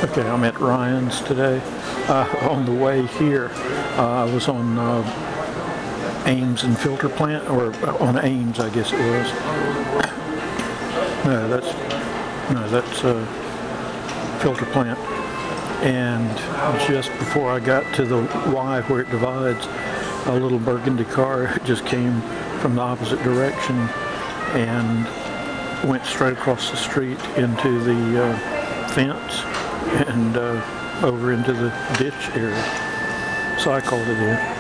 Okay, I'm at Ryan's today. On the way here, I was on Ames and Filter Plant, or on Ames, I guess it was. No, that's Filter Plant. And just before I got to the Y where it divides, a little burgundy car just came from the opposite direction and went straight across the street into the fence and over into the ditch area. So I called it in.